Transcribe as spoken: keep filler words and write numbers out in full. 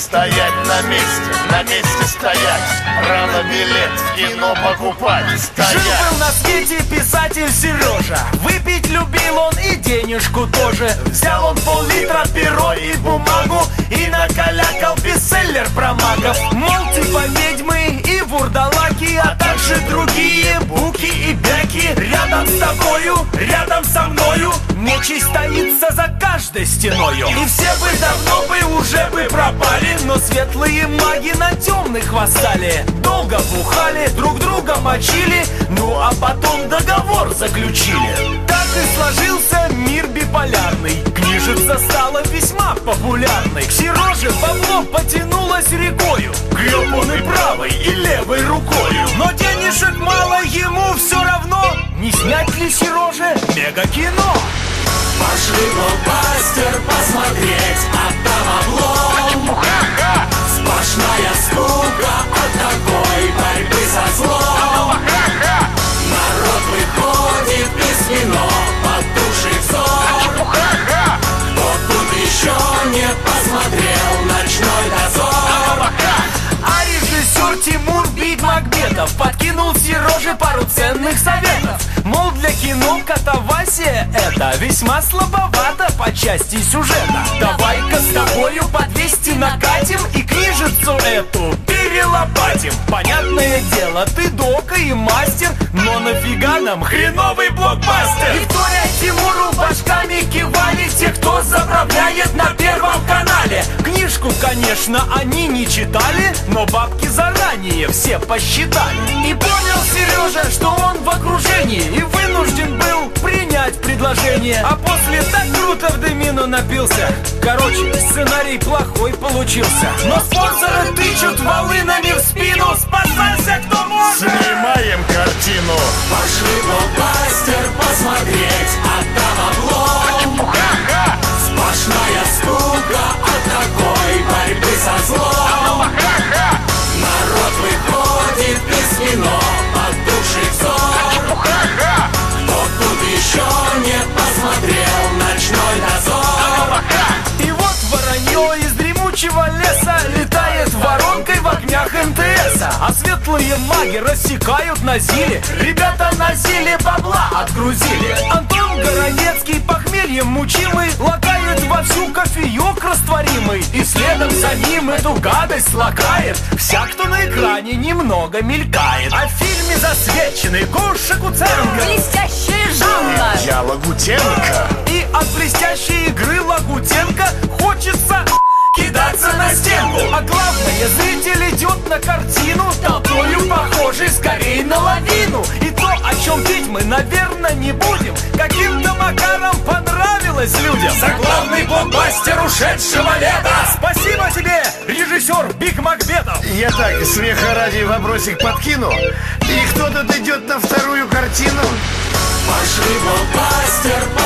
стоять на месте, на месте стоять. Рано билет в кино покупать, стоять. Жил-был на свете писатель Сережа. Выпить любил он и денежку тоже. Взял он пол-литра, перо и бумагу и накалякал бестселлер про магов. Мол, типа ведьмы и вурдалаки, а также другие буки и бяки. Рядом с тобою, рядом со мною нечисть таится за каждой стеною. И все бы давно бы уже бы пропали, но светлые маги на темных восстали. Долго бухали, друг друга мочили, ну а потом договор заключили. Так и сложился мир биполярный. Книжица стала весьма популярной. К Сереже бабло потянулось рекою. Греб он и правой, и левой рукою. Но денежек мало, ему все равно. Не снять ли Сереже мега-кино? Пошли блокбастер посмотреть, а там облом. Сплошная скука от такой борьбы со злом. Народ выходит из кино, потушив сон. Кто тут еще не посмотрел «Ночной дозор»? А режиссер Тимур Бекмамбетов подкинул Сереже пару ценных советов. Мол, для кино катавасия это весьма слабовато по части сюжета. Давай-ка с тобою по двести накатим и книжицу эту перелопатим. Понятное дело, ты дока и мастер, но нафига нам хреновый блокбастер? Виктория Тимуру башками кивали те, кто заправляет на Первом канале. Книжку, конечно, они не читали, но бабки заранее все посчитали. И понял Сережа, что он в окружении, и вынужден был принять предложение. А после так круто в дымину напился. Короче, сценарий плохой получился. Но спонсоры тычут волынами в спину. Спасайся, кто может! Снимаем картину. Пошли блокбастер посмотреть, а там облом. Сплошная скука от такой борьбы со злом. Народ выходит из кино, потушив сон. Кто тут еще не посмотрел «Ночной дозор»? И вот воронье из дремучего леса летает воронкой в огнях эм тэ эса. А светлые маги рассекают на зиле. Ребята на зиле бабла отгрузили. Антон Городецкий похмельем мучимый лакает вовсю кофеек растворимый. И следом за ним эту гадость лакает вся, кто на экране немного мелькает. А в фильме засвеченный Гоша Куценко, Блестящая Жанна. Я Лагутенко. и от блестящей игры Лагутенко хочется кидаться на стенку. А главное, зритель идет на картину толпою похожий скорее на лавину. И то, о чем петь мы, наверное, не будем, каким-то макаром понравилось людям. За главный блокбастер ушедшего лета спасибо тебе, режиссер Бекмамбетов. Я так, смеха ради, вопросик подкину. И кто тут идет на вторую картину? Пошли блокбастер